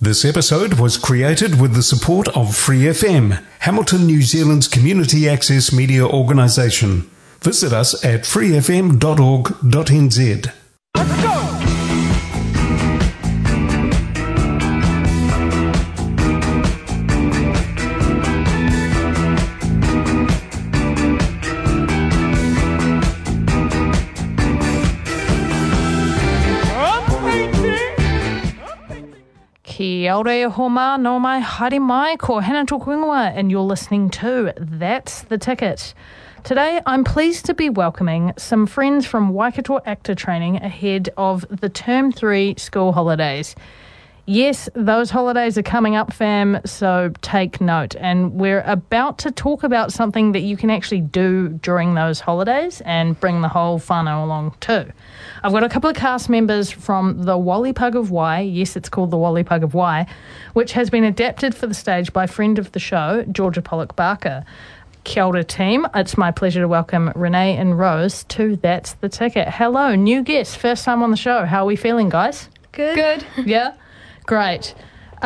This episode was created with the support of Free FM, Hamilton, New Zealand's community access media organisation. Visit us at freefm.org.nz. Let's go! Kia ora e homa, no mai, haere mai, ko hena tōku ingoa, and you're listening to That's the Ticket. Today, I'm pleased to be welcoming some friends from Waikato Actor Training ahead of the Term 3 school holidays. Yes, those holidays are coming up, fam, so take note. And we're about to talk about something that you can actually do during those holidays and bring the whole whānau along too. I've got a couple of cast members from the Wally Pug of Wai. Yes, it's called the Wally Pug of Wai, which has been adapted for the stage by friend of the show, Georgia Pollock Barker. Kia ora, team. It's my pleasure to welcome Renee and Rose to That's the Ticket. Hello, new guests, first time on the show. How are we feeling, guys? Good. Yeah? Great.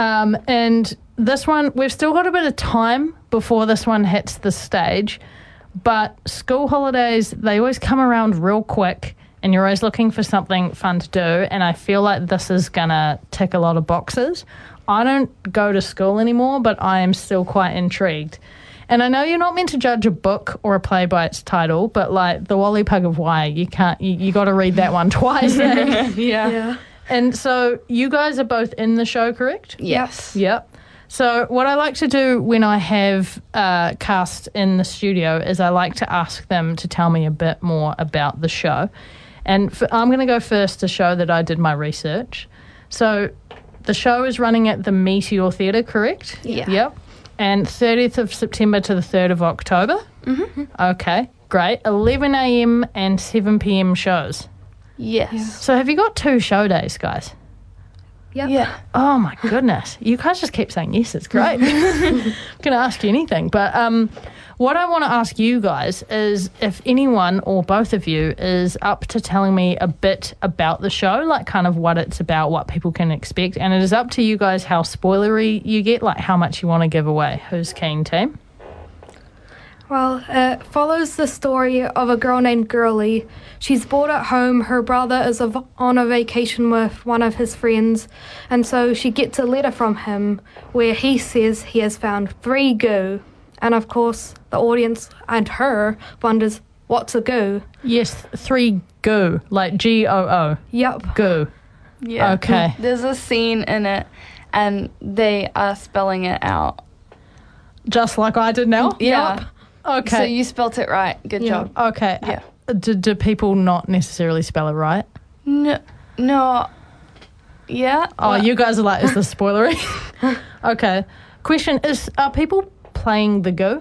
And this one, we've still got a bit of time before this one hits the stage, but school holidays, they always come around real quick and you're always looking for something fun to do, and I feel like this is going to tick a lot of boxes. I don't go to school anymore, but I am still quite intrigued. And I know you're not meant to judge a book or a play by its title, but like the Wally Pug of Wai, you got to read that one twice. Eh? Yeah. And so you guys are both in the show, correct? Yes. Yep. So what I like to do when I have cast in the studio is I like to ask them to tell me a bit more about the show. And I'm going to go first to show that I did my research. So the show is running at the Meteor Theatre, correct? Yeah. Yep. And 30th of September to the 3rd of October? Mm-hmm. Okay, great. 11 a.m. and 7 p.m. shows. Yes. Yeah. So have you got 2 show days, guys? Yep. Yeah. Oh, my goodness. You guys just keep saying yes, it's great. I'm going to ask you anything. But what I want to ask you guys is if anyone or both of you is up to telling me a bit about the show, like kind of what it's about, what people can expect. And it is up to you guys how spoilery you get, like how much you want to give away. Who's keen, team? Well, it follows the story of a girl named Girly. She's bored at home. Her brother is on a vacation with one of his friends, and so she gets a letter from him where he says he has found 3 goo. And of course, the audience and her wonders, what's a goo? Yes, 3 goo, like G-O-O. Yep. Goo. Yeah. Okay. There's a scene in it, and they are spelling it out. Just like I did now? Yeah. Yep. Okay. So you spelt it right. Good job. Okay. Yeah. Do people not necessarily spell it right? No. Yeah. Oh, you guys are like, is this spoilery? Okay. Question is, are people playing the go?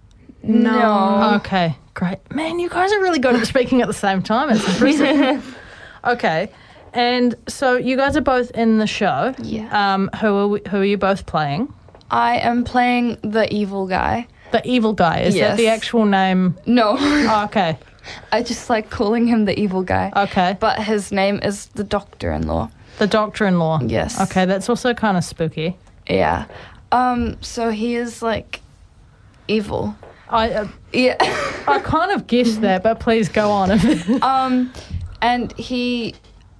No. Okay, great. Man, you guys are really good at speaking at the same time. It's impressive. Okay. And so you guys are both in the show. Yeah. Who are you both playing? I am playing the evil guy. The evil guy. Is that the actual name? No. Oh, okay. I just like calling him the evil guy. Okay. But his name is the doctor-in-law. The doctor-in-law. Yes. Okay, that's also kind of spooky. Yeah. So he is like evil. Yeah. I kind of guessed that, but please go on. And he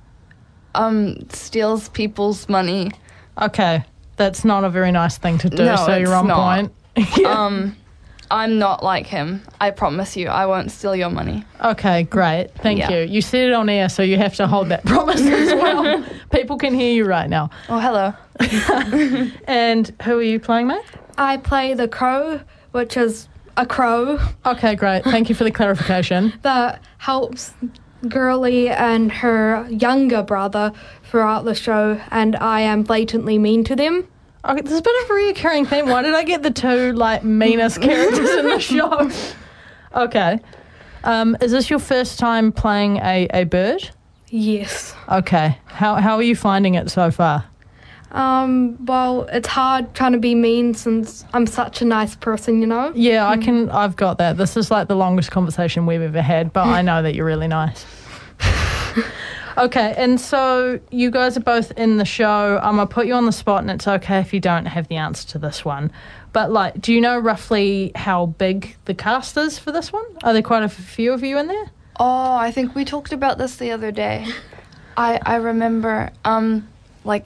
steals people's money. Okay. That's not a very nice thing to do, No, so you're it's on not. point. Yeah. I'm not like him. I promise you, I won't steal your money. Okay, great. Thank you. You said it on air, so you have to hold that promise as well. People can hear you right now. Oh, hello. And who are you playing, mate? I play the crow, which is a crow Okay, great. Thank you for the clarification. that helps Girly and her younger brother throughout the show, and I am blatantly mean to them. Okay, there's a bit of a recurring theme. Why did I get the 2, like, meanest characters in the show? Okay. Is this your first time playing a bird? Yes. Okay. How are you finding it so far? Well, it's hard trying to be mean since I'm such a nice person, you know? Yeah, I've got that. This is like the longest conversation we've ever had, but I know that you're really nice. Okay, and so you guys are both in the show. I'm going to put you on the spot, and it's okay if you don't have the answer to this one. But, like, do you know roughly how big the cast is for this one? Are there quite a few of you in there? Oh, I think we talked about this the other day. I remember, like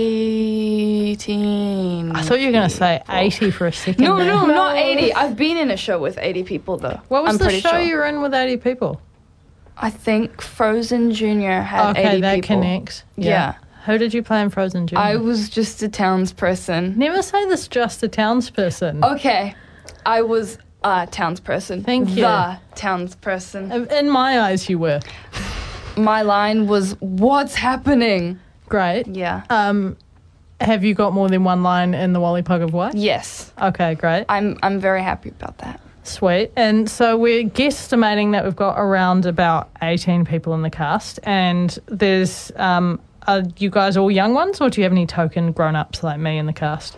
18. I thought you were going to say 80 for a second. No, there. not 80. I've been in a show with 80 people, though. What was I'm the pretty show sure. you were in with 80 people? I think Frozen Junior had 80 Okay, that people. connects. Yeah. Who did you play in Frozen Junior? I was just a townsperson. Never say this just a townsperson. Okay, I was a townsperson. Thank you. The townsperson. In my eyes, you were. My line was, "What's happening?" Great. Yeah. Have you got more than one line in the Wally Pug of White? Yes. Okay, great. I'm very happy about that. Sweet. And so we're guesstimating that we've got around about 18 people in the cast. And there's, are you guys all young ones, or do you have any token grown-ups like me in the cast?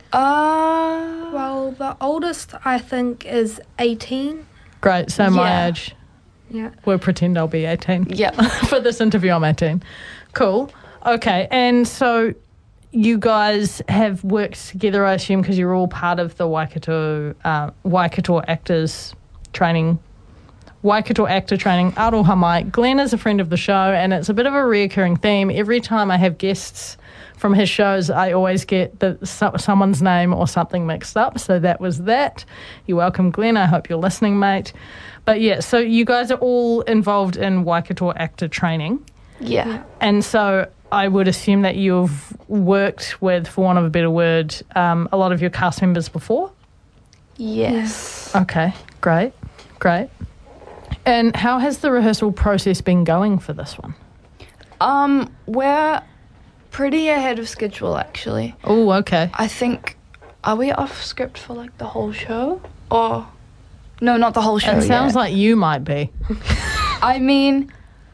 Well, the oldest, I think, is 18. Great. So my Yeah. age. Yeah. We'll pretend I'll be 18. Yep. For this interview, I'm 18. Cool. Okay. And so you guys have worked together, I assume, because you're all part of the Waikato Actors Training. Waikato Actor Training, Aroha Mai. Glenn is a friend of the show, and it's a bit of a reoccurring theme. Every time I have guests from his shows, I always get someone's name or something mixed up. So that was that. You're welcome, Glenn. I hope you're listening, mate. But yeah, so you guys are all involved in Waikato Actor Training. Yeah. And so I would assume that you've worked with, for want of a better word, a lot of your cast members before? Yes. Okay, great. And how has the rehearsal process been going for this one? We're pretty ahead of schedule, actually. Oh, okay. I think, are we off script for like the whole show? Or, no, not the whole show It sounds yet. like you might be. I mean,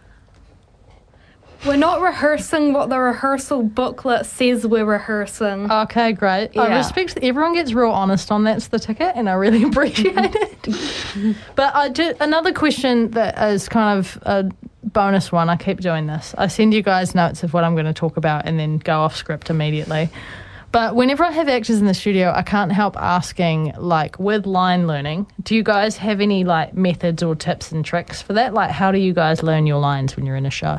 We're not rehearsing what the rehearsal booklet says we're rehearsing. Okay, great. I Yeah. respect that everyone gets real honest on that's the ticket, and I really appreciate it. But I do another question that is kind of a bonus one. I keep doing this. I send you guys notes of what I'm going to talk about and then go off script immediately. But whenever I have actors in the studio, I can't help asking, like, with line learning, do you guys have any, like, methods or tips and tricks for that? Like, how do you guys learn your lines when you're in a show?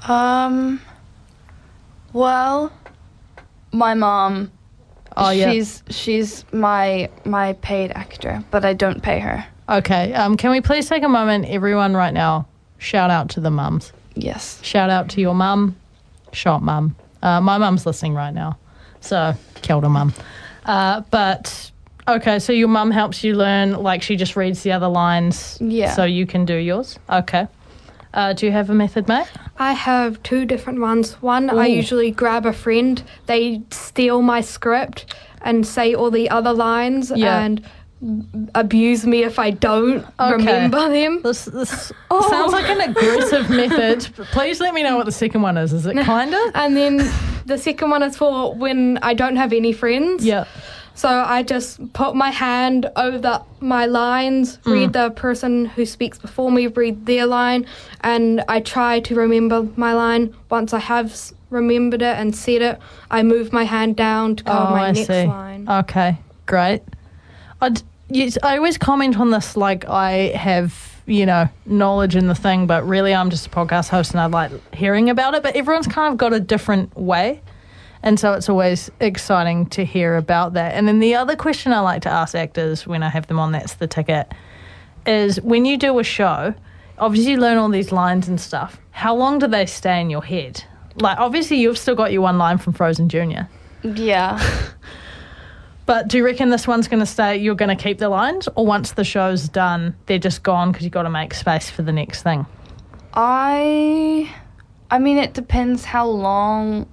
well, my mom, Oh, yeah. she's my paid actor, but I don't pay her. Okay. Can we please take a moment, everyone, right now, shout out to the mums. Yes. Shout out to your mum. Shot mum. My mum's listening right now. So, kia ora, mum. But, okay, so your mum helps you learn, like she just reads the other lines Yeah. so you can do yours? Okay. Do you have a method, mate? I have two different ones. One, I Ooh. usually grab a friend. They steal my script and say all the other lines Yeah. and abuse me if I don't remember them. This sounds like an aggressive method. Please let me know what the second one is. Is it kinda? And then the second one is for when I don't have any friends. Yeah. So I just put my hand over my lines, read the person who speaks before me, read their line, and I try to remember my line. Once I have remembered it and said it, I move my hand down to cover my next line. Okay, great. I always comment on this like I have, knowledge in the thing, but really I'm just a podcast host and I like hearing about it. But everyone's kind of got a different way. And so it's always exciting to hear about that. And then the other question I like to ask actors when I have them on That's the Ticket is when you do a show, obviously you learn all these lines and stuff. How long do they stay in your head? Like, obviously you've still got your one line from Frozen Junior. Yeah. But do you reckon this one's going to stay, you're going to keep the lines? Or once the show's done, they're just gone because you've got to make space for the next thing? I mean, it depends how long,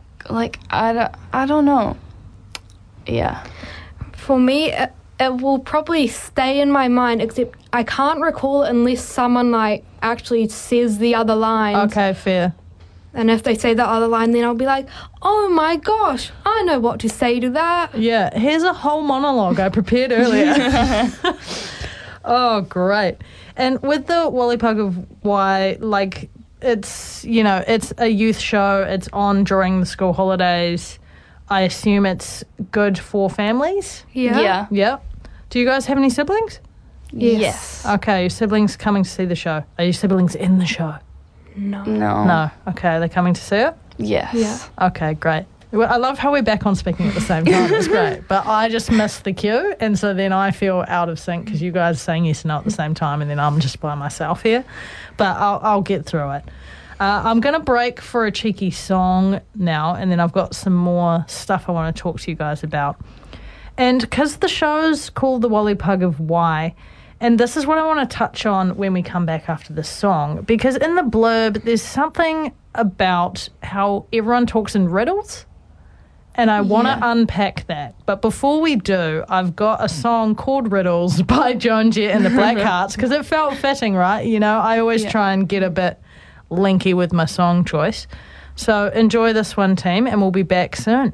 I don't know. Yeah. For me, it will probably stay in my mind, except I can't recall it unless someone actually says the other lines. Okay, fair. And if they say the other line, then I'll be like, oh my gosh, I know what to say to that. Yeah, here's a whole monologue I prepared earlier. Oh, great. And with the Wally Pug of Why, it's a youth show. It's on during the school holidays. I assume it's good for families. Yeah. Yeah. Do you guys have any siblings? Yes. Okay, your siblings coming to see the show. Are your siblings in the show? No. No. Okay, they're coming to see it? Yes. Yeah. Okay, great. Well, I love how we're back on speaking at the same time. It's great. But I just missed the cue, and so then I feel out of sync because you guys are saying yes and no at the same time, and then I'm just by myself here. But I'll get through it. I'm going to break for a cheeky song now, and then I've got some more stuff I want to talk to you guys about. And because the show's called The Wally Pug of Why, and this is what I want to touch on when we come back after this song, because in the blurb, there's something about how everyone talks in riddles, and I want to unpack that. But before we do, I've got a song called Riddles by Joan Jett and the Blackhearts, because it felt fitting, right? I always try and get a bit linky with my song choice. So enjoy this one, team, and we'll be back soon.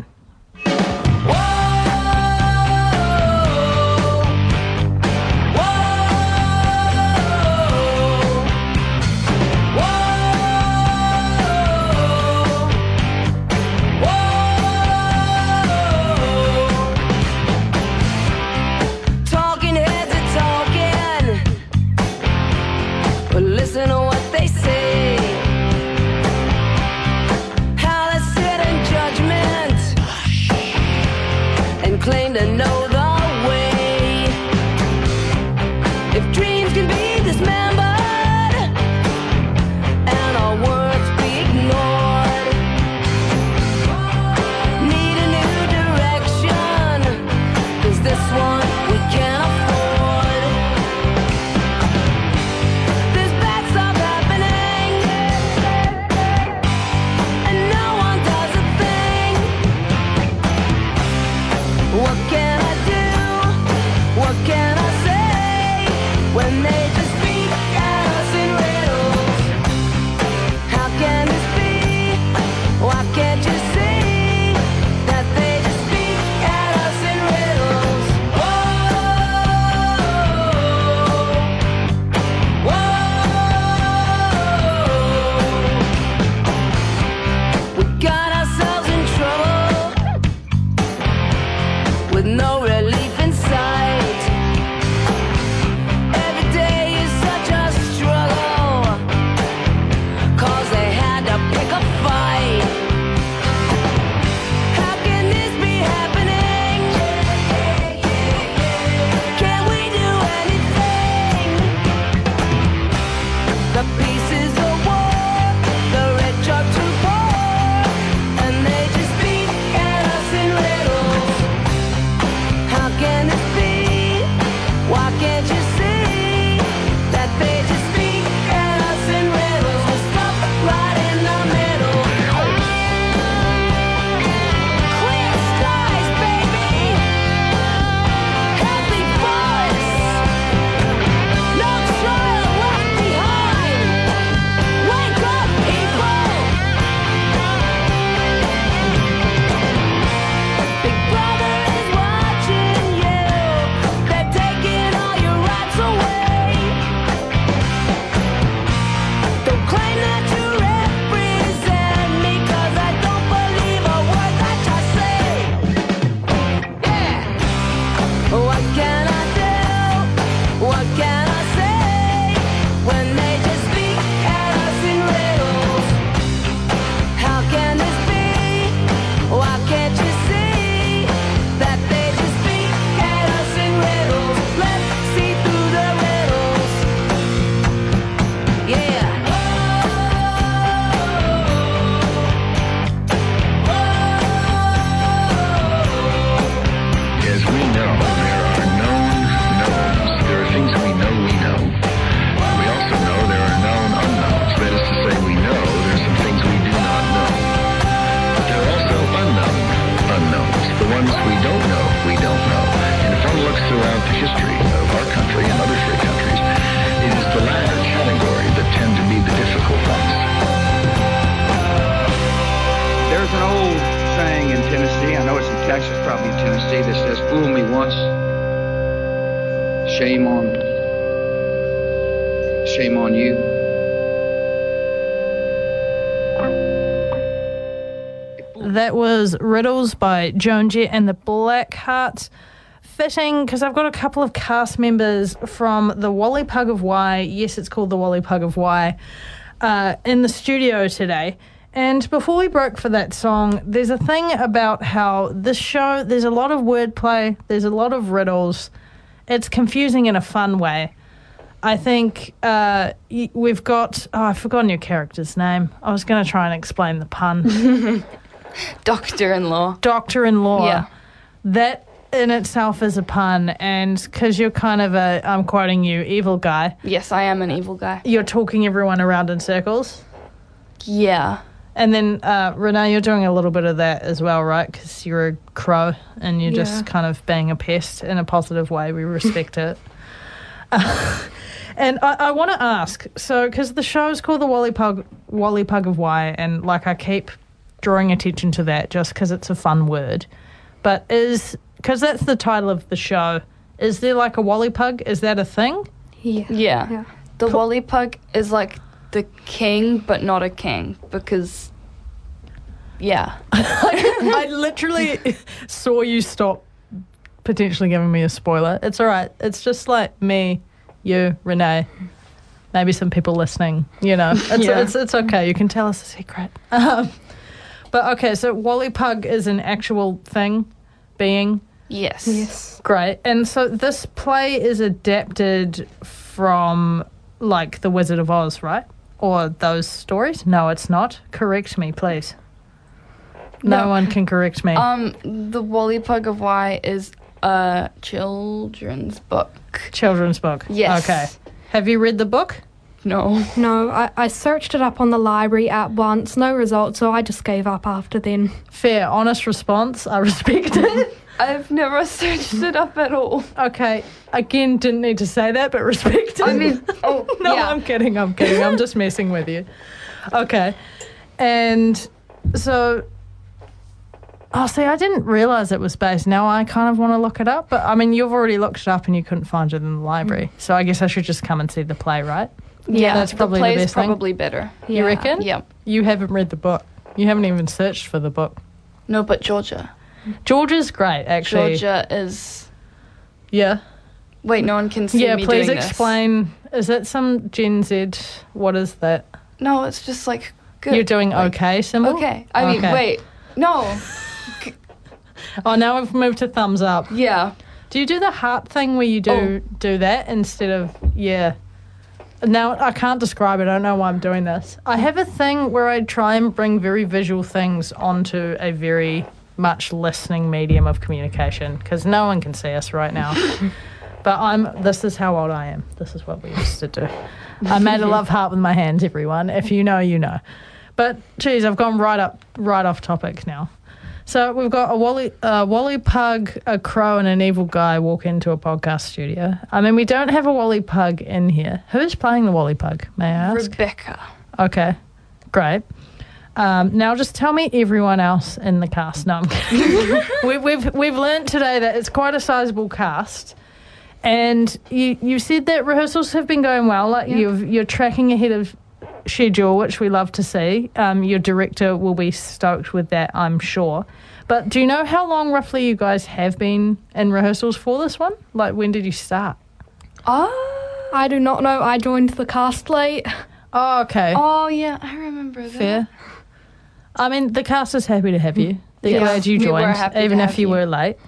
Listen to what they say. How they sit in judgment and claim to know the way. If dreams can be dismembered and our words be ignored, need a new direction, 'cause this one we can't afford. Shame on you. That was Riddles by Joan Jett and the Blackhearts. Fitting, because I've got a couple of cast members from the Wally Pug of Wye, yes, it's called the Wally Pug of Wye, in the studio today. And before we broke for that song, there's a thing about how this show, there's a lot of wordplay, there's a lot of riddles. It's confusing in a fun way. I think we've got... Oh, I've forgotten your character's name. I was going to try and explain the pun. Doctor-in-law. Doctor-in-law. Yeah. That in itself is a pun, and because you're kind of a, I'm quoting you, evil guy, Yes, I am an evil guy. you're talking everyone around in circles. Yeah. And then, Renee, you're doing a little bit of that as well, right? Because you're a crow and you're Yeah. just kind of being a pest in a positive way. We respect it. And I want to ask, so, because the show is called the Wally Pug of Wye, and, like, I keep drawing attention to that just because it's a fun word. But because that's the title of the show, is there, like, a Wally Pug? Is that a thing? Yeah. Yeah. The Wally Pug is like the king, but not a king, because, yeah. I literally saw you stop potentially giving me a spoiler. It's all right. It's just like me, you, Renee, maybe some people listening, you know. It's okay. You can tell us a secret. But okay, so Wally Pug is an actual thing, being. Yes. Yes. Great. And so this play is adapted from, like, The Wizard of Oz, right? Or those stories? No, it's not. Correct me, please. No one can correct me. The Wally Pug of Wye is a children's book. Children's book. Yes. Okay. Have you read the book? No. No, I searched it up on the library app once, no result, so I just gave up after then. Fair, honest response. I respect it. I've never searched it up at all. Okay. Again, didn't need to say that, but respect it. I mean, oh, no, yeah. I'm kidding. I'm just messing with you. Okay. And so... Oh, see, I didn't realise it was based. Now I kind of want to look it up. But, I mean, you've already looked it up and you couldn't find it in the library. So I guess I should just come and see the play, right? Yeah, That's probably the the play's best thing. probably better. You reckon? Yeah. You haven't read the book. You haven't even searched for the book. No, but Georgia. Georgia's great, actually. Georgia is... Yeah. Wait, no one can see Yeah, me please doing explain. Is that some Gen Z? What is that? this. No, it's just like good. You're doing Like, okay symbol? Okay. I mean, Okay. wait. No. Oh, now we've moved to thumbs up. Yeah. Do you do the heart thing where you do that instead of, yeah. Now, I can't describe it. I don't know why I'm doing this. I have a thing where I try and bring very visual things onto a very much listening medium of communication, because no one can see us right now. But this is how old I am. This is what we used to do. I made a love heart with my hands, everyone. If you know, you know. But, geez, I've gone right off topic now. So we've got a Wally Pug, a crow, and an evil guy walk into a podcast studio. I mean, we don't have a Wally Pug in here. Who's playing the Wally Pug, may I ask? Rebecca. Okay, great. Now just tell me everyone else in the cast. No, I'm kidding. We've learnt today that it's quite a sizable cast. And you said that rehearsals have been going well. Like you're tracking ahead of schedule, which we love to see. Your director will be stoked with that, I'm sure. But do you know how long roughly you guys have been in rehearsals for this one? Like, when did you start? I do not know. I joined the cast late. Oh, okay. Oh, yeah, I remember that. Fair. I mean, the cast is happy to have you. They're Yes, glad you we were joined, happy to even if have you you. were late.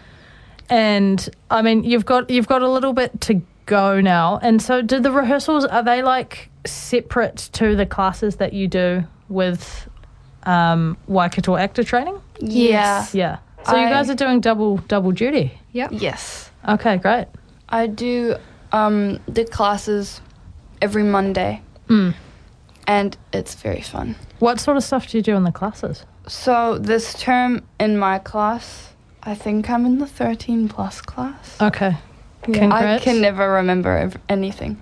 And I mean, you've got a little bit to go now. And so, did the rehearsals, are they like separate to the classes that you do with Waikato actor training? Yeah. Yeah. So you I- guys are doing double duty. Yep. Yes. Okay, great. I do the classes every Monday. And it's very fun. What sort of stuff do you do in the classes? So this term in my class, I think I'm in the 13 plus class. Okay. I Congrats. can never remember anything.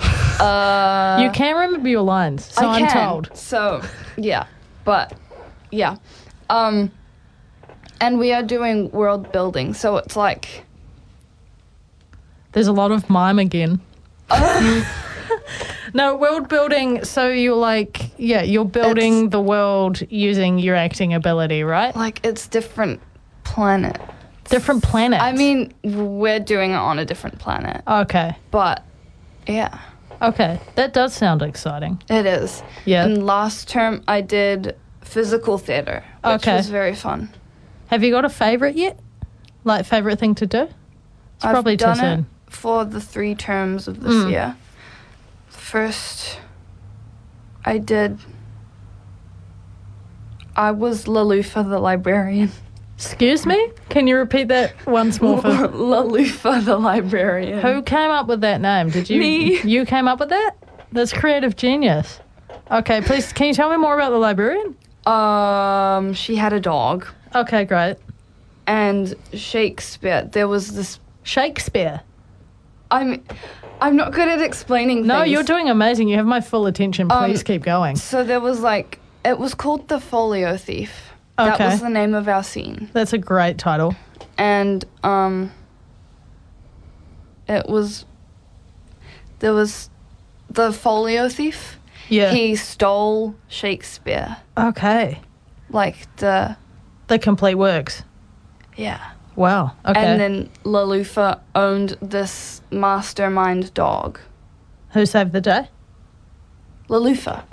You can remember your lines, so I I'm can. told. So, yeah. But, yeah. And we are doing world building, so it's like... There's a lot of mime again. No, world building, so you're like, you're building the world using your acting ability, right? Like, it's different planet. Different planets. I mean, we're doing it on a different planet. Okay. But, yeah, Okay. That does sound exciting. it is. Yeah. And last term, I did physical theatre, which Okay. was very fun. Have you got a favourite yet? Like, favourite thing to do? It's I've probably too done soon. it for the 3 terms of this year. First, I was Lalufa the librarian. Excuse me? Can you repeat that once more for... Lalufa the librarian. Who came up with that name? Did you? Me. You came up with that? That's creative genius. Okay, please, can you tell me more about the librarian? She had a dog. Okay, great. And Shakespeare, there was this... Shakespeare. I'm not good at explaining things. No, you're doing amazing. You have my full attention. Please keep going. So there was it was called The Folio Thief. That Okay. was the name of our scene. That's a great title. And there was the Folio Thief. Yeah. He stole Shakespeare. Okay. Like the... The complete works. Yeah. Wow. Okay. And then Lalufa owned this mastermind dog. Who saved the day? Lalufa.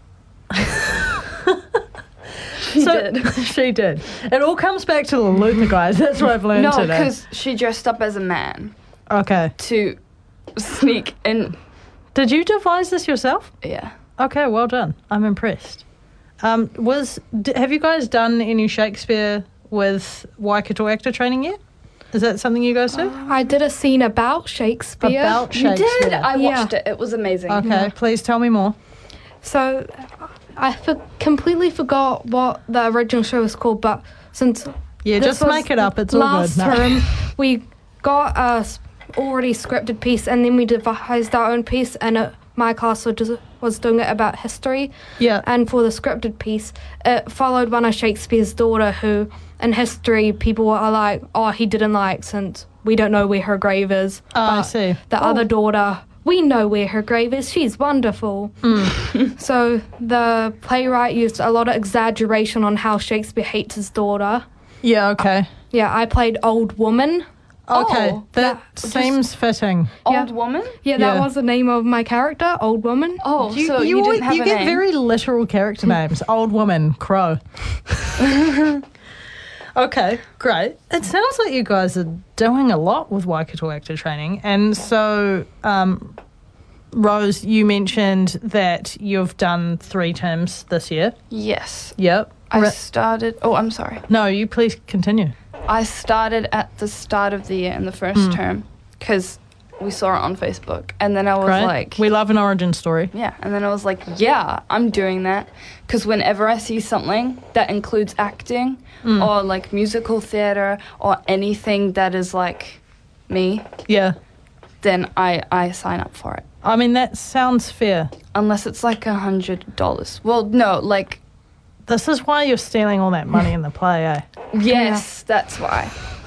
She did. She did. It all comes back to the Luther, guys. That's what I've learned No, today. because she dressed up as a man Okay. to sneak in. Did you devise this yourself? Yeah. Okay, well done. I'm impressed. Have you guys done any Shakespeare with Waikato actor training yet? Is that something you guys do? I did a scene about Shakespeare. About You Shakespeare. did? I Yeah. watched it. It was amazing. Okay, please tell me more. So I completely forgot what the original show was called, but since Yeah, this just was make it up. It's all last good. No. term, we got a already scripted piece, and then we devised our own piece, and my class was doing it about history. Yeah. And for the scripted piece, it followed one of Shakespeare's daughter, who in history people are like, oh, he didn't like, since we don't know where her grave is. Oh, I But see. The other daughter, we know where her grave is. She's wonderful. So the playwright used a lot of exaggeration on how Shakespeare hates his daughter. Yeah, okay. Yeah, I played old woman. Okay, Oh, that seems fitting. Old Yeah. woman? Yeah, that Yeah. was the name of my character, old woman. Oh, so you didn't have a get name. very literal character names. Old woman, crow. Okay, great. It sounds like you guys are doing a lot with Waikato actor training. And so, Rose, you mentioned that you've done 3 terms this year. Yes. Yep. I started... Oh, I'm sorry. No, you please continue. I started at the start of the year in the first term because we saw it on Facebook. And then I was Great. like... We love an origin story. Yeah, and then I was like, yeah, I'm doing that. Because whenever I see something that includes acting or like musical theatre or anything that is like me, Yeah. then I sign up for it. I mean, that sounds fair. Unless it's like $100. Well, no, like, This is why you're stealing all that money in the play, eh? yes, that's why.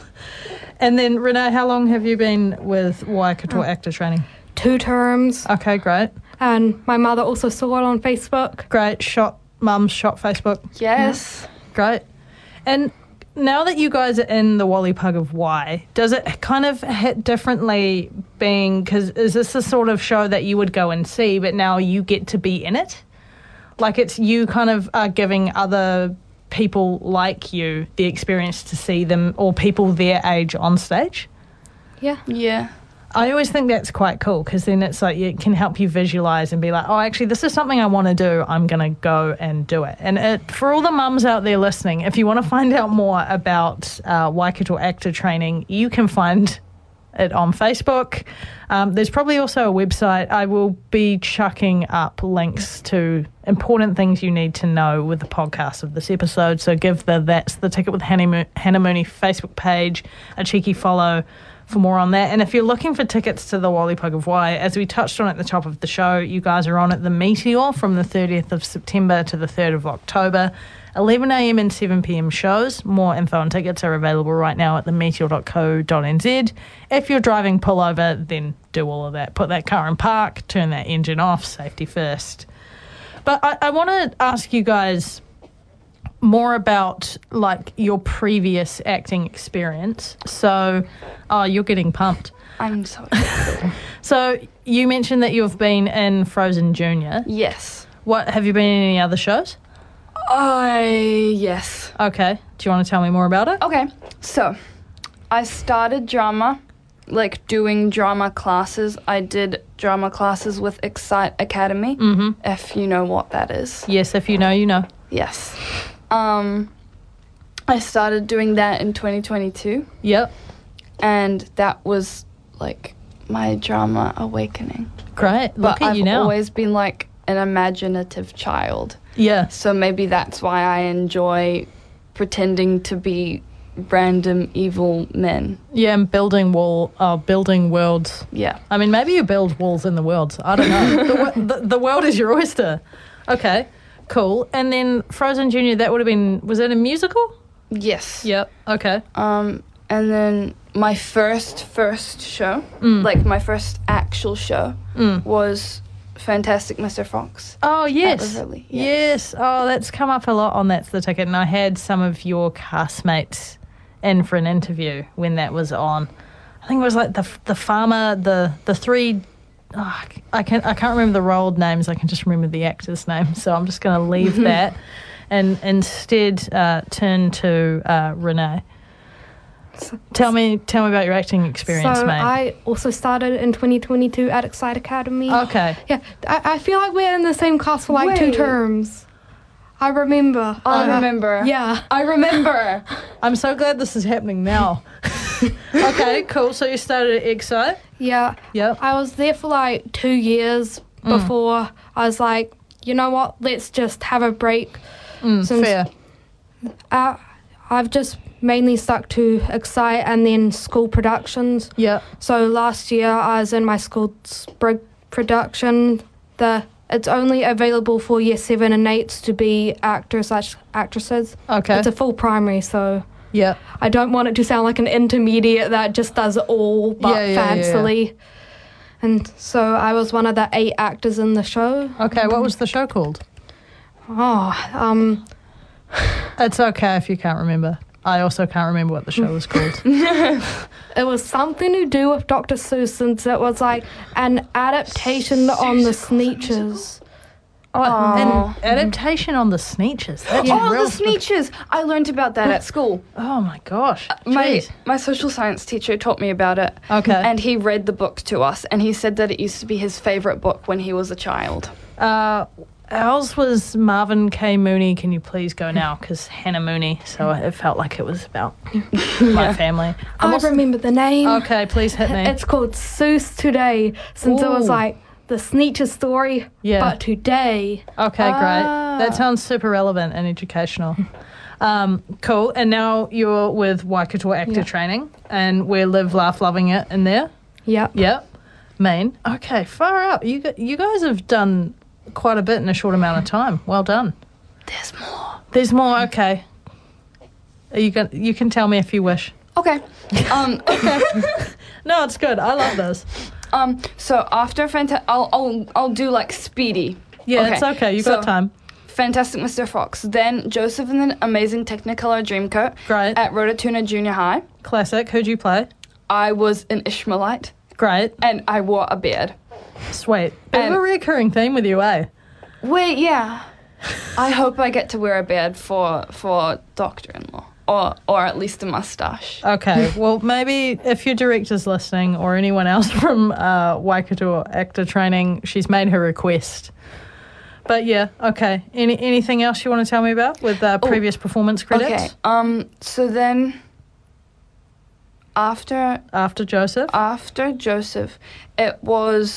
And then, Renee, how long have you been with Waikato actor training? 2 terms. Okay, great. And my mother also saw it on Facebook. Great. Mum's shot Facebook. Yes. Great. And now that you guys are in the Wally Pug of Y, does it kind of hit differently being, because is this the sort of show that you would go and see, but now you get to be in it? Like it's you kind of are giving other people like you the experience to see them or people their age on stage? Yeah. Yeah. I always think that's quite cool because then it's like it can help you visualize and be like, oh, actually, this is something I want to do. I'm going to go and do it. And for all the mums out there listening, if you want to find out more about Waikato actor training, you can find it on Facebook. There's probably also a website. I will be chucking up links to important things you need to know with the podcast of this episode. So give That's the Ticket with Hannah Mooney Facebook page a cheeky follow for more on that. And if you're looking for tickets to the Wally Pug of Y, as we touched on at the top of the show, you guys are on at the Meteor from the 30th of September to the 3rd of October. 11 a.m. and 7 p.m. shows. More info and tickets are available right now at themeteor.co.nz. If you're driving pullover, then do all of that. Put that car in park, turn that engine off, safety first. But I want to ask you guys more about like your previous acting experience. So, you're getting pumped. I'm so excited. So you mentioned that you've been in Frozen Junior. Yes. What have you been in any other shows? Yes. Okay. Do you want to tell me more about it? Okay, so I started drama, like doing drama classes. I did drama classes with Excite Academy, if you know what that is. Yes, if you know, you know. Yes. I started doing that in 2022, Yep. and that was like my drama awakening. Great. Look But at I've you now. always been like an imaginative child. Yeah. So maybe that's why I enjoy pretending to be random evil men. Yeah, and building worlds. Yeah. I mean, maybe you build walls in the worlds. I don't know. the world is your oyster. Okay, cool. And then Frozen Junior, that would have been, was that a musical? Yes. Yep. Okay. And then my first show, like my first actual show, was Fantastic Mr. Fox. Oh, yes. That was really, yeah. Yes. Oh, that's come up a lot on That's the Ticket. And I had some of your castmates in for an interview when that was on. I think it was like the farmer, the three... Oh, I can't remember the role names. I can just remember the actors' names. So I'm just going to leave that and instead turn to Renee. Tell me about your acting experience, So mate. I also started in 2022 at Excite Academy. Okay. Yeah, I feel like we're in the same class for like 2 Wait. terms. I remember. I remember. Yeah. I remember. I'm so glad this is happening now. Okay, cool. So you started at Excite? Yeah. Yep. I was there for like 2 years before I was like, you know what, let's just have a break. Since Fair. I've just mainly stuck to Excite and then school productions. Yep. So last year I was in my school's sprig production. It's only available for year 7 and 8s to be actors/actresses. Okay. It's a full primary, so Yep. I don't want it to sound like an intermediate that just does it all but Yeah. fancily. And so I was one of the 8 actors in the show. Okay, what was the show called? Oh, It's okay if you can't remember. I also can't remember what the show was called. it was something to do with Dr. Seuss, since it was like an adaptation on the Sneetches. An adaptation on the Sneetches. That's Oh, real the Sneetches! I learned about that at school. Oh my gosh. My Jeez. social science teacher taught me about it. Okay. And he read the book to us, and he said that it used to be his favourite book when he was a child. Ours was Marvin K. Mooney, Can You Please Go Now? Because Hannah Mooney, so it felt like it was about my family. I remember the name. Okay, please hit me. It's called Seuss Today, since it was Ooh. like the Sneetches story, Yeah. but today. Okay, great. That sounds super relevant and educational. Cool. And now you're with Waikato Actor Training, and we're Live, Laugh, Loving It in there. Yep. Yep. Maine. Okay, far out. You guys have done quite a bit in a short amount of time. Well done. There's more. Okay. You can tell me if you wish. Okay. Okay. No, it's good. I love this. So after I'll do like speedy. Yeah, it's okay. You've got time. Fantastic Mr. Fox. Then Joseph in the Amazing Technicolor Dreamcoat. Great. At Rototuna Junior High. Classic. Who'd you play? I was an Ishmaelite, Great. and I wore a beard. Sweet. Bit of And- a recurring theme with you, eh? Wait, yeah. I hope I get to wear a beard for Doctor-in-law, or at least a mustache. Okay. Well, maybe if your director's listening or anyone else from Waikato Actor Training, she's made her request. But yeah, okay. Anything else you want to tell me about with previous performance credits? Okay. So then, after Joseph? Joseph, it was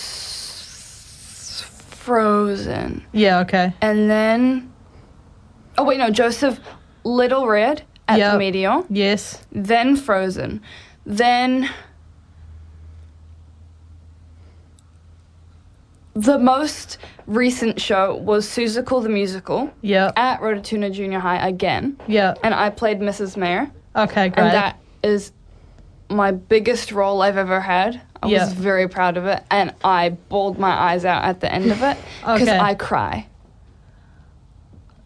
Frozen, Yeah, okay. and then Joseph, Little Red at Yep. the Meteor, Yes. then Frozen, then the most recent show was Seussical the Musical Yeah. at Rototuna Junior High again, Yeah. and I played Mrs. Mayor, Okay, great. and that is my biggest role I've ever had. I Yeah. was very proud of it, and I bawled my eyes out at the end of it because Okay. I cry.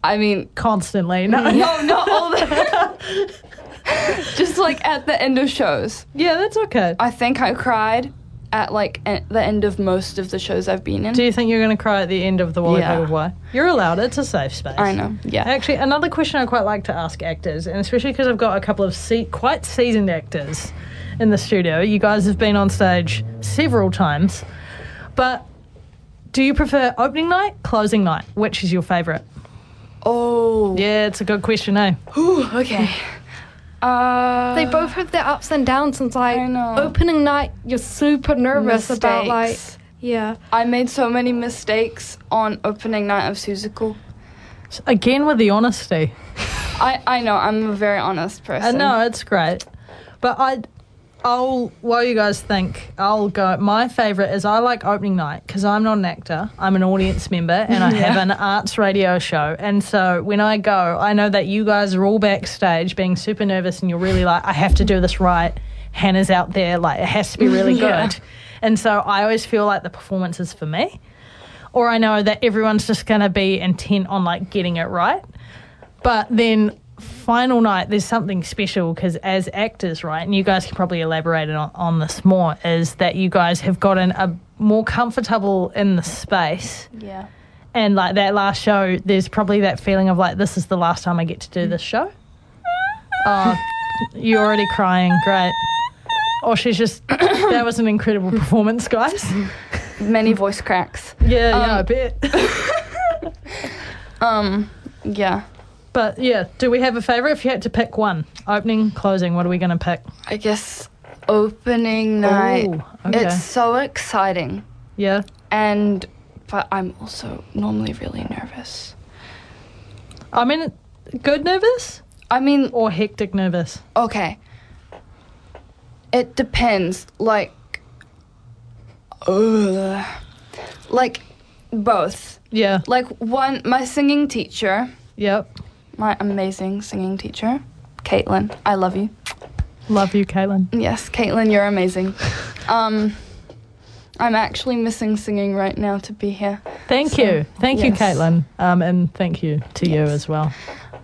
I mean, constantly. No. no, not all the... Just, like, at the end of shows. Yeah, that's okay. I think I cried at, like, at the end of most of the shows I've been in. Do you think you're going to cry at the end of the Wally Yeah. Pug of Why? You're allowed. It's a safe space. I know, yeah. Actually, another question I quite like to ask actors, and especially because I've got a couple of quite seasoned actors in the studio. You guys have been on stage several times. But do you prefer opening night, closing night? Which is your favourite? Oh. Yeah, it's a good question, eh? Ooh, okay. They both have their ups and downs. Since like I know. opening night, you're super nervous about like Mistakes. yeah. I made so many mistakes on opening night of Suzical. Again, with the honesty. I know, I'm a very honest person. No, it's great. But while you guys think, I'll go. My favourite is I like opening night because I'm not an actor. I'm an audience member and I have an arts radio show. And so when I go, I know that you guys are all backstage being super nervous and you're really like, I have to do this right. Hannah's out there, like it has to be really Yeah. good. And so I always feel like the performance is for me. Or I know that everyone's just going to be intent on like getting it right. But then final night, there's something special because as actors, right, and you guys can probably elaborate on this more, is that you guys have gotten a more comfortable in the space. Yeah. And like that last show, there's probably that feeling of like, this is the last time I get to do this show. Oh, you're already crying. Great. Oh, she's just, that was an incredible performance, guys. Many voice cracks. Yeah, I bet. Yeah. But yeah, do we have a favourite? If you had to pick one, opening, closing, what are we going to pick? I guess opening night. Ooh, okay. It's so exciting. Yeah. But I'm also normally really nervous. I mean, good nervous I mean, or hectic nervous? okay. It depends. Like both. Yeah. Like my singing teacher, Yep. my amazing singing teacher, Caitlin. I love you. Love you, Caitlin. Yes, Caitlin, you're amazing. I'm actually missing singing right now to be here. Thank you. Thank you, yes. Caitlin. And thank you to you as well.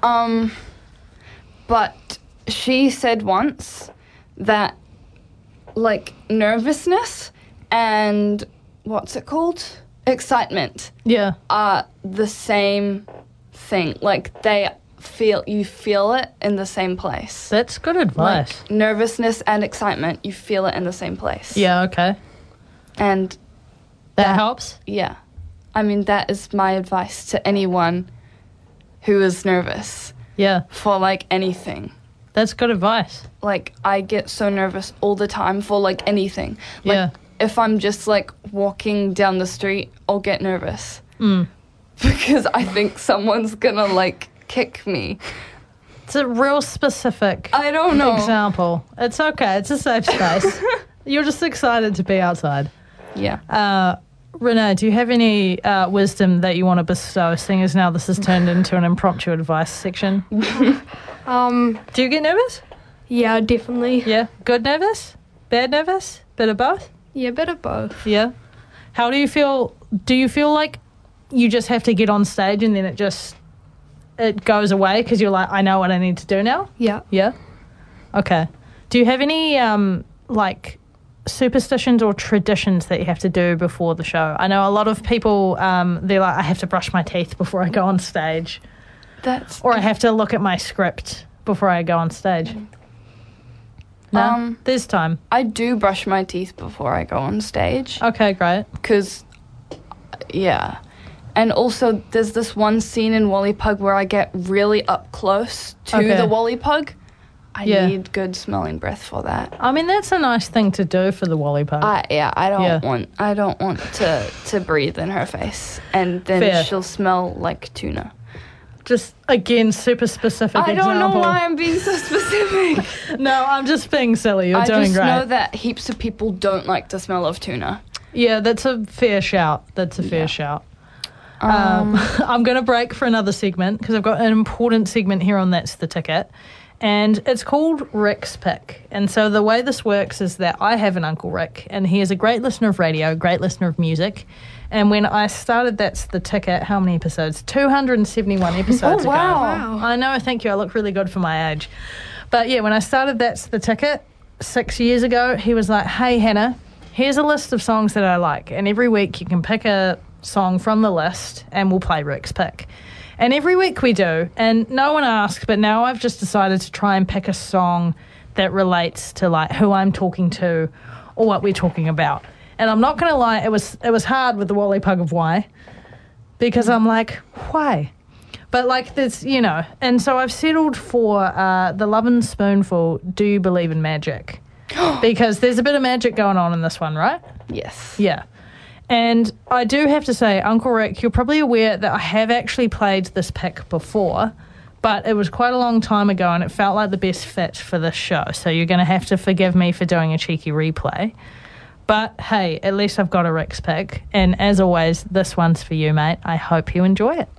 But she said once that, like, nervousness and what's it called? Excitement Yeah. are the same thing. Like, you feel it in the same place. That's good advice. Like, nervousness and excitement, you feel it in the same place. Yeah, okay. And That helps? yeah. I mean, that is my advice to anyone who is nervous Yeah. for, like, anything. That's good advice. Like, I get so nervous all the time for, like, anything. Like, Yeah. if I'm just, like, walking down the street, I'll get nervous. Mm. Because I think someone's gonna, like, kick me. It's a real specific I don't know. example. It's okay. It's a safe space. You're just excited to be outside. Yeah. Renee, do you have any wisdom that you want to bestow, seeing as now this has turned into an impromptu advice section? Do you get nervous? Yeah, definitely. Yeah. Good nervous? Bad nervous? Bit of both? Yeah, a bit of both. Yeah. How do you feel? Do you feel like you just have to get on stage and then it goes away because you're like, I know what I need to do now? Yeah. Yeah. Okay. Do you have any like superstitions or traditions that you have to do before the show? I know a lot of people they're like, I have to brush my teeth before I go on stage, or I have to look at my script before I go on stage. No, there's time. I do brush my teeth before I go on stage. Okay, great. Because, yeah. And also, there's this one scene in Wally Pug where I get really up close to the Wally Pug. I need good smelling breath for that. I mean, that's a nice thing to do for the Wally Pug. I don't want to breathe in her face, and then Fair. she'll smell like tuna. Just, again, super specific I example. don't know why I'm being so specific. No, I'm just being silly. You're I doing just great. know that heaps of people don't like the smell of tuna. Yeah, that's a fair shout. That's a fair shout. I'm going to break for another segment because I've got an important segment here on That's the Ticket. and it's called Rick's Pick. And so the way this works is that I have an Uncle Rick, and he is a great listener of radio, great listener of music. And when I started That's the Ticket, how many episodes? 271 episodes ago. wow. I know, thank you. I look really good for my age. But yeah, when I started That's the Ticket 6 years ago, he was like, hey, Hannah, here's a list of songs that I like. And every week you can pick a song from the list and we'll play Rick's Pick. And every week we do. And no one asked, but now I've just decided to try and pick a song that relates to like who I'm talking to or what we're talking about. And I'm not going to lie, it was hard with the Wally Pug of Why, because I'm like, why? But like there's, you know, and so I've settled for the Lovin' Spoonful, Do You Believe in Magic? Because there's a bit of magic going on in this one, right? Yes. Yeah. And I do have to say, Uncle Rick, you're probably aware that I have actually played this pick before, but it was quite a long time ago and it felt like the best fit for this show. So you're going to have to forgive me for doing a cheeky replay. But hey, at least I've got a Rick's Pick. And as always, this one's for you, mate. I hope you enjoy it.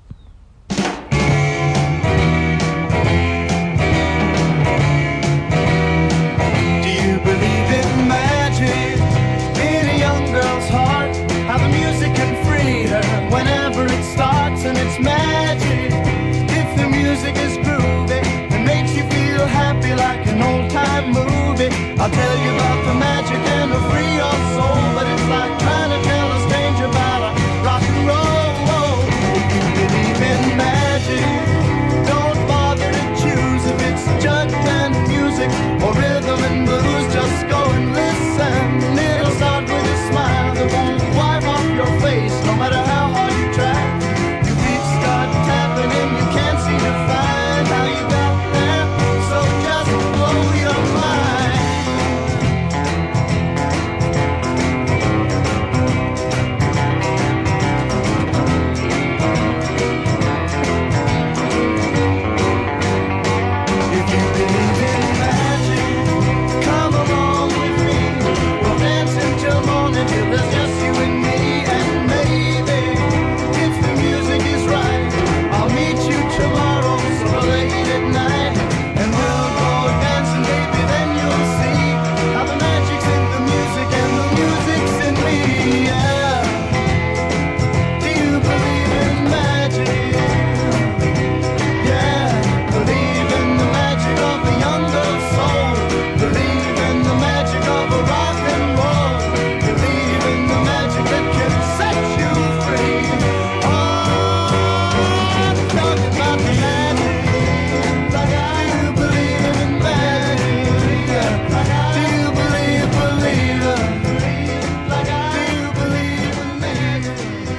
Do you believe in magic in a young girl's heart? How the music can free her whenever it starts, and it's magic. If the music is groovy and makes you feel happy like an old-time movie, I'll tell you about the magic and it'll free your soul. But it's like trying to tell a stranger about a rock and roll. If you believe in magic, don't bother to choose if it's judgment, music, or rhythm and blues. Just go and listen. It'll start with a smile that won't wipe off your face, no matter how hard you try. Your feet start tapping and you can't seem to find how you got there. So just blow your mind. If you believe in magic, come along with me. We'll dance until morning till there's just you and me. And maybe, if the music is right, I'll meet you tomorrow so late at night. And we'll go dancing, baby, then you'll see how the magic's in the music and the music's in me. Yeah. Do you believe in magic? Yeah, believe in the magic of a young girl's soul. Believe in the magic of a rock and roll. Believe in the magic that can set you free. Oh, I'm talking about the magic. Do you believe in magic? Do you believe it? Do you believe in magic? Do you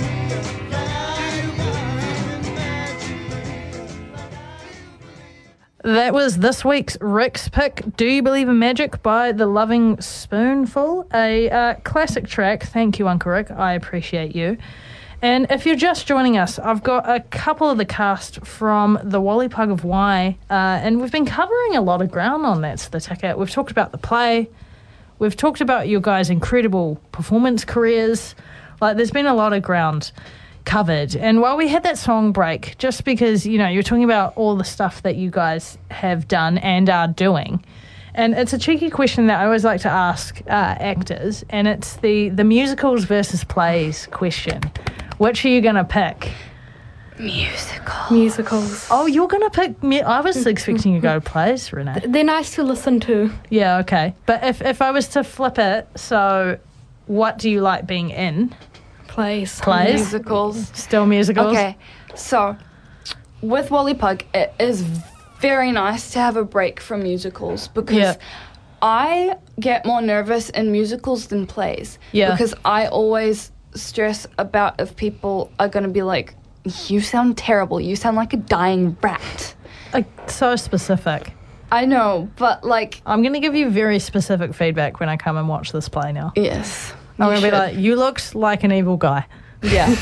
believe in magic? That was this week's Rick's Pick, Do You Believe in Magic by The Loving Spoonful, a classic track. Thank you, Uncle Rick. I appreciate you. And if you're just joining us, I've got a couple of the cast from the Wally Pug of Why, and we've been covering a lot of ground on That's the Ticket. We've talked about the play. We've talked about your guys' incredible performance careers. Like, there's been a lot of ground covered. And while we had that song break, just because, you know, you're talking about all the stuff that you guys have done and are doing, and it's a cheeky question that I always like to ask actors, and it's the musicals versus plays question. Which are you going to pick? Musicals. Oh, you're going to pick... I was expecting you to go to plays, Renee. They're nice to listen to. Yeah, okay. But if I was to flip it, so what do you like being in? Plays. Plays? Musicals. Still musicals? Okay, so with Wally Pug, it is very nice to have a break from musicals because Yeah. I get more nervous in musicals than plays. Yeah. Because I always stress about if people are going to be like, you sound terrible, you sound like a dying rat. Like, so specific. I know, but like, I'm going to give you very specific feedback when I come and watch this play now. yes. I'm going to be should. like, you looked like an evil guy. Yeah.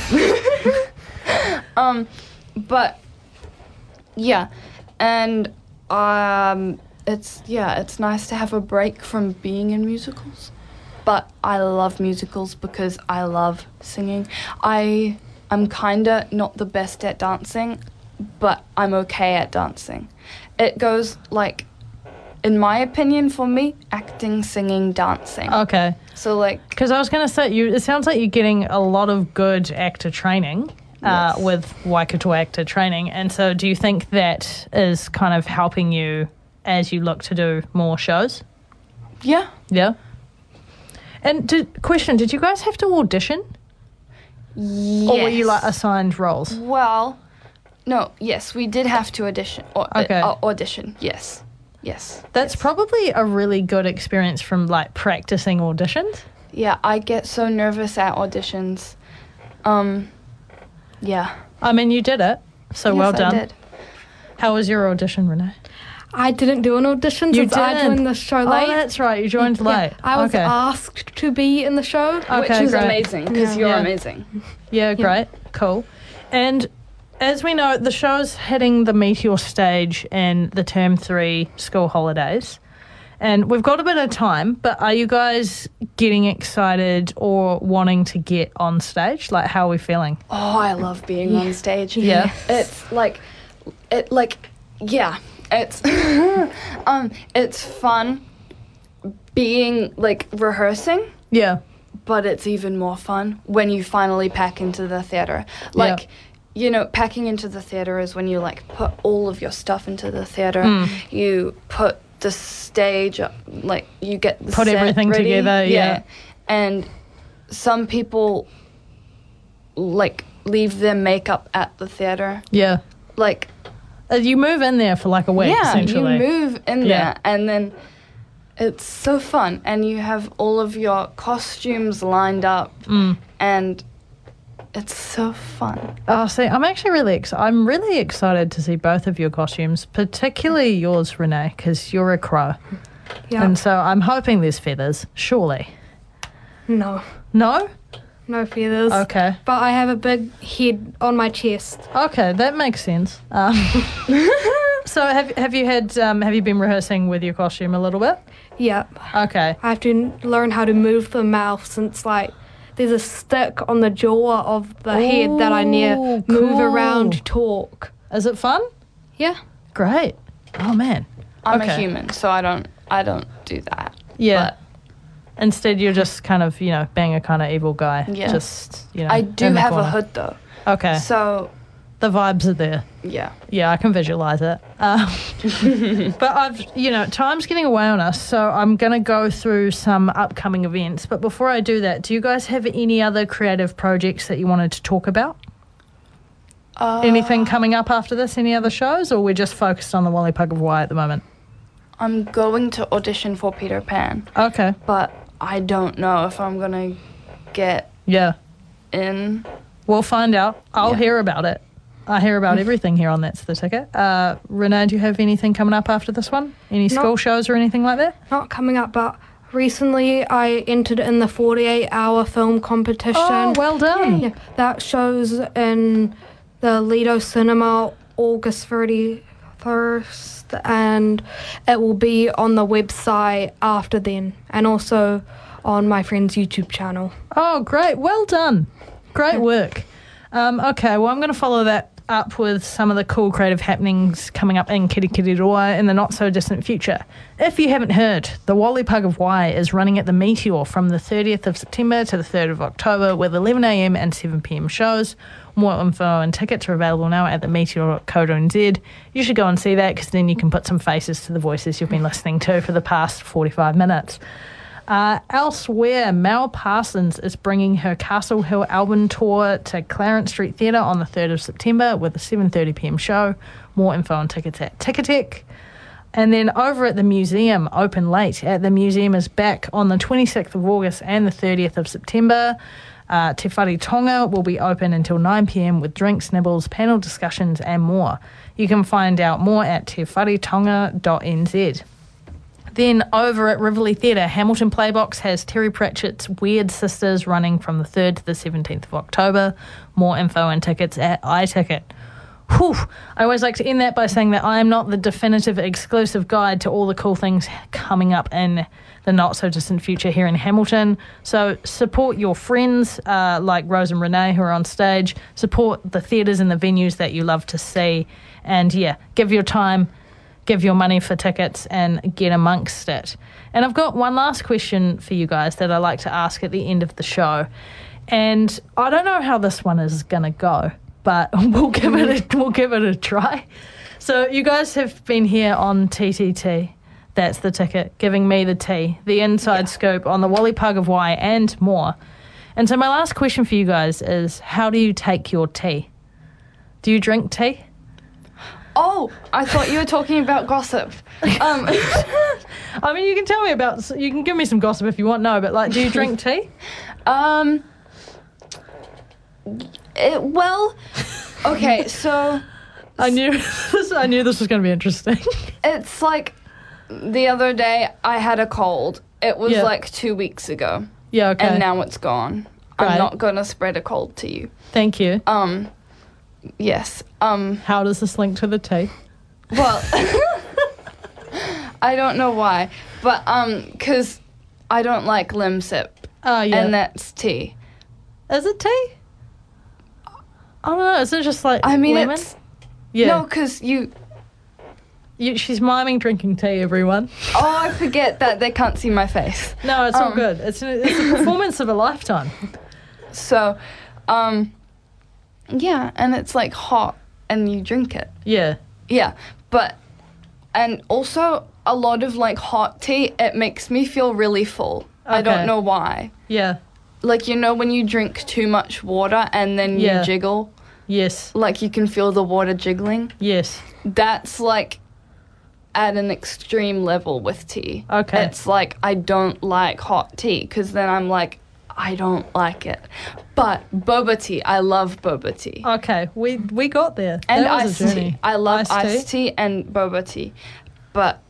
But yeah, and it's nice to have a break from being in musicals. But I love musicals because I love singing. I'm kinda not the best at dancing, but I'm okay at dancing. It goes like in my opinion, for me, acting, singing, dancing. Okay. So, like, Because I was going to say, it sounds like you're getting a lot of good actor training Yes. with Waikato Actor Training. And so do you think that is kind of helping you as you look to do more shows? yeah. Yeah. And did you guys have to audition? Yes. Or were you like assigned roles? Well, no, yes, we did have to audition. Okay. Audition, yes. Yes. That's probably a really good experience from like practicing auditions. Yeah, I get so nervous at auditions. Yeah. I mean, you did it, so Yes, well I done. did. How was your audition, Renee? I didn't do an audition You since I didn't? joined the show late. Oh, that's right. You joined late. I was okay. asked to be in the show. Okay, Which is great. amazing, because Yeah. you're Yeah. amazing. Yeah, great. Cool. And as we know, the show's hitting the Meteor stage in the Term 3 school holidays. And we've got a bit of time, but are you guys getting excited or wanting to get on stage? Like, how are we feeling? Oh, I love being on stage. Yeah. It's like, it's, it's fun being, like, rehearsing, Yeah. but it's even more fun when you finally pack into the theatre. Like, you know, packing into the theatre is when you, like, put all of your stuff into the theatre. You put the stage, like, you get the Put set everything ready. together, yeah. And some people, like, leave their makeup at the theatre. Yeah. Like, You move in there for like a week, yeah, essentially. you move in Yeah. there, and then it's so fun, and you have all of your costumes lined up, and it's so fun. Oh, see, I'm actually I'm really excited to see both of your costumes, particularly yours, Renee, because you're a crow. Yeah. And so I'm hoping there's feathers, surely. No. No? No feathers. Okay. But I have a big head on my chest. Okay, that makes sense. So have you been rehearsing with your costume a little bit? Yep. Okay. I have to learn how to move the mouth since, like, there's a stick on the jaw of the head that I need Ooh, to move cool. around to talk. Is it fun? Yeah. Great. Oh man. I'm Okay. a human, so I don't do that. Yeah. Instead, you're just kind of, being a kind of evil guy. Yeah. Just, I do in the have a corner. hood though, Okay. so The vibes are there. yeah. Yeah, I can visualize it. But time's getting away on us, so I'm going to go through some upcoming events. But before I do that, do you guys have any other creative projects that you wanted to talk about? Anything coming up after this? Any other shows? Or we're just focused on the Wally Pug of Wai at the moment? I'm going to audition for Peter Pan, Okay. but I don't know if I'm gonna get Yeah. in. We'll find out. I'll Yeah. hear about it. I hear about everything here on That's the Ticket. Renee, do you have anything coming up after this one? Any No. school shows or anything like that? Not coming up, but recently I entered in the 48-hour film competition. Oh, well done. Yeah, that shows in the Lido Cinema August 31st, and it will be on the website after then, and also on my friend's YouTube channel. Oh, great. Well done. Great work. Okay, well, I'm going to follow that up with some of the cool creative happenings coming up in Kirikiriroa in the not-so-distant future. If you haven't heard, the Wally Pug of Wai is running at the Meteor from the 30th of September to the 3rd of October with 11am and 7pm shows. More info and tickets are available now at the meteor.co.nz. You should go and see that because then you can put some faces to the voices you've been listening to for the past 45 minutes. Elsewhere, Mel Parsons is bringing her Castle Hill album tour to Clarence Street Theatre on the 3rd of September with a 7:30pm show. More info and tickets at Ticketek. And then over at the museum, open late at the museum is back on the 26th of August and the 30th of September. Te Whare Tonga will be open until 9pm with drinks, nibbles, panel discussions and more. You can find out more at tewharetonga.nz. Then over at Riverlea Theatre, Hamilton Playbox has Terry Pratchett's Weird Sisters running from the 3rd to the 17th of October. More info and tickets at iTicket. Whew. I always like to end that by saying that I am not the definitive exclusive guide to all the cool things coming up in the not-so-distant future here in Hamilton. So support your friends like Rose and Renee who are on stage. Support the theatres and the venues that you love to see. And, yeah, give your time. give your money for tickets and get amongst it. And I've got one last question for you guys that I like to ask at the end of the show. And I don't know how this one is going to go, but we'll give it a try. So you guys have been here on TTT. That's the ticket, giving me the tea, the inside scoop on the Wally Pug of Y and more. And so my last question for you guys is, how do you take your tea? Do you drink tea? Oh, I thought you were talking about gossip. I mean, you can tell me you can give me some gossip if you want, no, but like, do you drink tea? Well, okay, so I knew this was going to be interesting. it's like the other day I had a cold. It was Yeah. like 2 weeks ago. Yeah, okay. And now it's gone. Right. I'm not going to spread a cold to you. Thank you. Yes. How does this link to the tea? Well, I don't know why, but because I don't like Limsip, Oh, yeah. and that's tea. Is it tea? I don't know. Is it just like I mean, lemon? it's Yeah. no, because She's miming drinking tea, everyone. Oh, I forget that they can't see my face. No, it's all good. It's a performance of a lifetime. So, yeah, and it's like hot, and you drink it. Yeah. Yeah, and also a lot of like hot tea, it makes me feel really full. I Okay. don't know why. Yeah. Like, you know, when you drink too much water and then Yeah. you jiggle, Yes. like you can feel the water jiggling. Yes. That's like at an extreme level with tea. Okay. It's like I don't like hot tea because then I'm like, I don't like it. But boba tea, I love boba tea. Okay. We got there. And That was a iced journey. tea. I love Iced iced tea and boba tea. But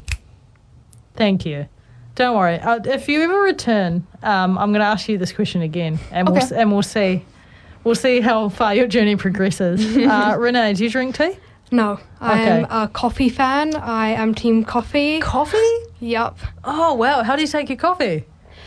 Thank you. Don't worry. If you ever return, I'm going to ask you this question again, and Okay. we'll see how far your journey progresses. Renee, do you drink tea? No, I Okay. am a coffee fan. I am team coffee. Coffee? Yup. Oh wow! How do you take your coffee?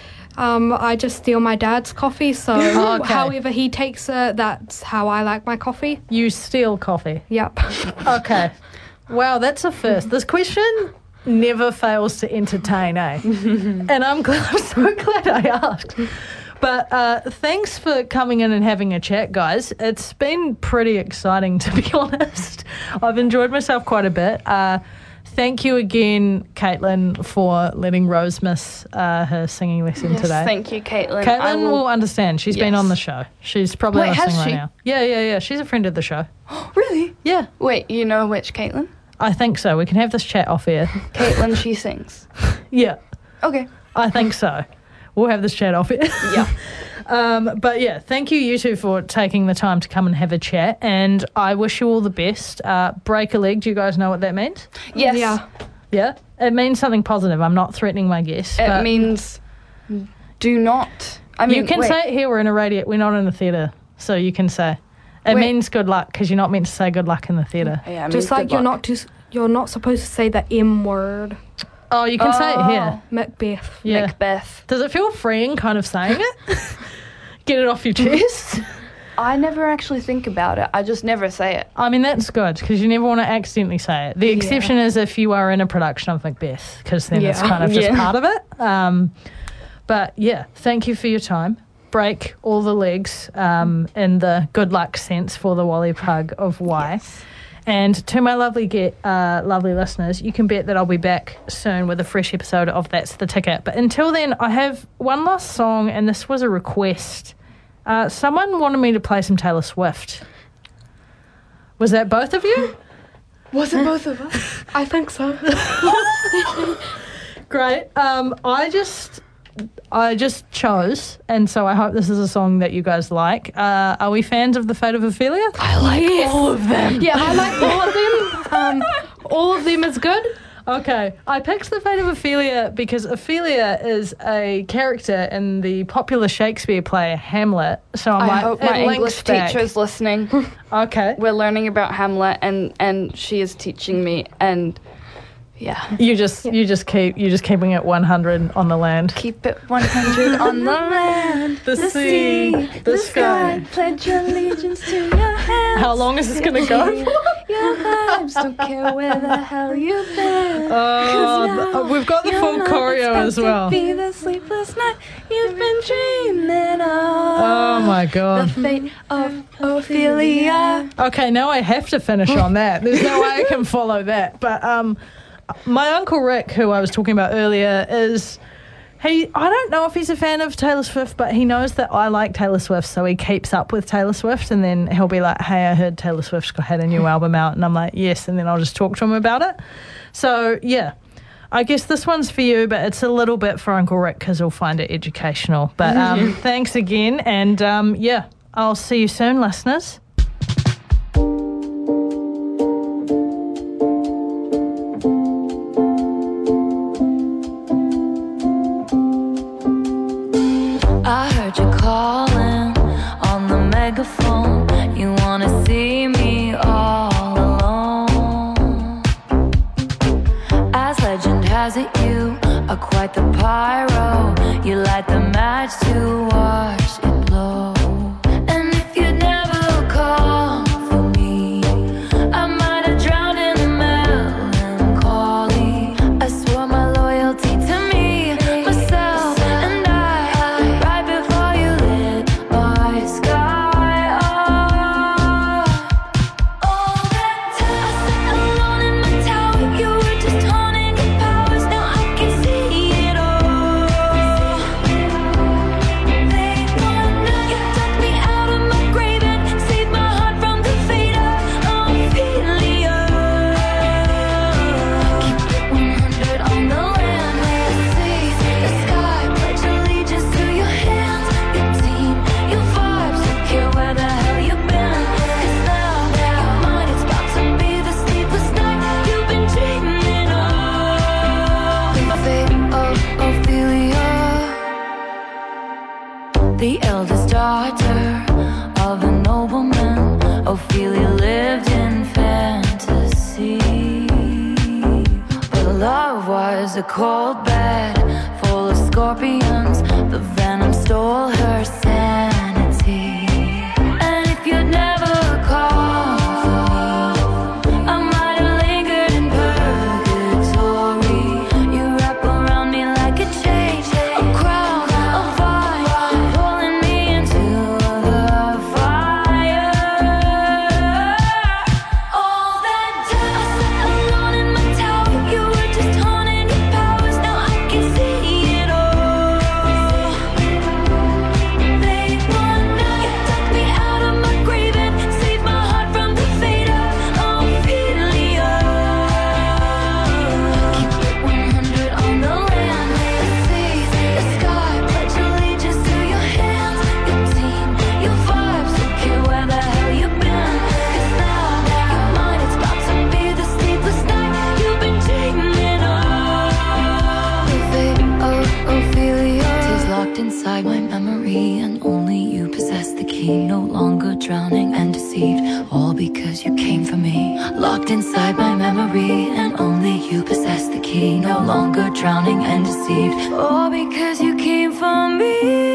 I just steal my dad's coffee, so Okay. however he takes it, that's how I like my coffee. You steal coffee. Yup. Okay. Wow, that's a first. This question never fails to entertain, eh? And I'm so glad I asked. But thanks for coming in and having a chat, guys. It's been pretty exciting, to be honest. I've enjoyed myself quite a bit. Thank you again, Caitlin, for letting Rose miss her singing lesson yes, today. thank you, Caitlin. Caitlin will understand. She's been Yes. on the show. She's probably Wait, has listening right she? now. Yeah. She's a friend of the show. Really? Yeah, Wait, you know which Caitlin? I think so. We can have this chat off air. Caitlin, she sings. Yeah, Okay. I think so. We'll have this chat off air. Yeah. But yeah, thank you two for taking the time to come and have a chat. And I wish you all the best. Break a leg. Do you guys know what that means? Yes. Yeah. Yeah, it means something positive. I'm not threatening my guests. It but means do not. I mean, you can wait. say it here. We're in a radio. We're not in a theatre, so you can say it Wait. means good luck because you're not meant to say good luck in the theatre. Yeah, it Just means like good luck. you're not supposed to say the M word. Oh, you can say it here. Macbeth. Yeah. Macbeth. Does it feel freeing, kind of saying it? Get it off your chest. I never actually think about it. I just never say it. I mean, that's good because you never want to accidentally say it. The exception is if you are in a production of Macbeth because then it's Yeah. kind of just Yeah. part of it. But yeah, thank you for your time. Break all the legs in the good luck sense for the Wally Pug of Y. And to my lovely listeners, you can bet that I'll be back soon with a fresh episode of That's the Ticket. But until then, I have one last song, and this was a request. Someone wanted me to play some Taylor Swift. Was that both of you? Was it both of us? I think so. Great. I just chose, and so I hope this is a song that you guys like. Are we fans of The Fate of Ophelia? I like all of them. Yeah, I like all of them. All of them is good. Okay, I picked The Fate of Ophelia because Ophelia is a character in the popular Shakespeare play Hamlet. So I'm I like, hope it my links English back. teacher is listening. Okay. We're learning about Hamlet, and she is teaching me, and Yeah. You just keeping it 100 on the land. Keep it 100 on the land, The sea, the sky. Pledge your allegiance to your hands. How long is this going to go? Your vibes, don't care where the hell you've been. We've got the full choreo as well. Be the sleepless night you've been dreaming of. Oh my God. The fate of Ophelia. Okay, now I have to finish on that. There's no way I can follow that. But my Uncle Rick, who I was talking about earlier, I don't know if he's a fan of Taylor Swift, but he knows that I like Taylor Swift, so he keeps up with Taylor Swift, and then he'll be like, hey, I heard Taylor Swift's had a new album out, and I'm like, yes, and then I'll just talk to him about it. So, yeah, I guess this one's for you, but it's a little bit for Uncle Rick because he'll find it educational. But thanks again, and I'll see you soon, listeners. I heard you calling on the megaphone. You wanna see me all alone. As legend has it, you are quite the pyro. You light the match to watch it blow. And if you'd never call for me, I might have drowned in the melancholy. I swore my loyalty to me, myself, and I. Right before you lit my sky up. All that time I sat alone in my tower, you were just haunting your powers. Now I can see it all. They wanna, you took me out of my grave and saved my heart from the fate of Ophelia. Keep it 100 on the land, the sea, the sky. Pledge allegiance to your hands, your team, your vibes. Don't care where the hell you've been. 'Cause now your mind is about to be the sleepless night you've been dreaming of. The fate of Ophelia. The eldest daughter of a nobleman, Ophelia lived in fantasy. But her love was a cold bed full of scorpions. The venom stole her sanity. And if you'd never called for me, I might have lingered in purgatory. You wrap around me like a chain, a crown, a vine, pulling me into the fire. All that time I sat alone in my tower, you were just haunting your powers. Now I can see it all. They wanna, you took me out of my grave and saved my heart from the fate of Ophelia. Keep it 100 on the land, the sea, the sky. Pledge allegiance to your hands, your team, your vibes. Don't care where the hell you've been. 'Cause now your mind is about to be the sleepless night you've been dreaming of. The fate of Ophelia. Tears locked inside my memory, and only you possess the key. No longer drowning and deceived, all because you came for me. Locked inside my memory, and only you possess the key. No longer drowning and deceived, all because you came for me.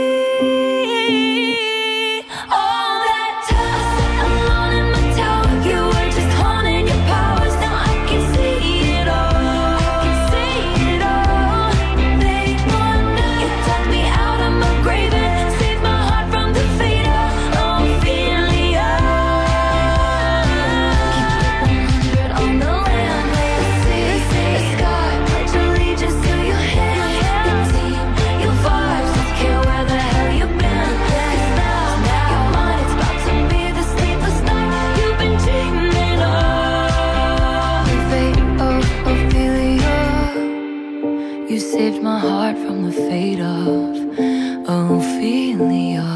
All that time I sat alone in my tower, you were just haunting your powers. Now I can see it all. See it all. They wanna, you took me out of my grave and saved my heart from the fate of Ophelia. Keep it 100 on the land, the sea, the sky. Pledge allegiance to your hands, your team, your vibes. Don't care where the hell you've been. 'Cause now your mind is about to be the sleepless night you've been dreaming of. The fate of Ophelia. You saved my heart from the fate of Ophelia.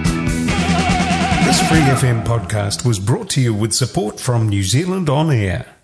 This Free FM podcast was brought to you with support from New Zealand On Air.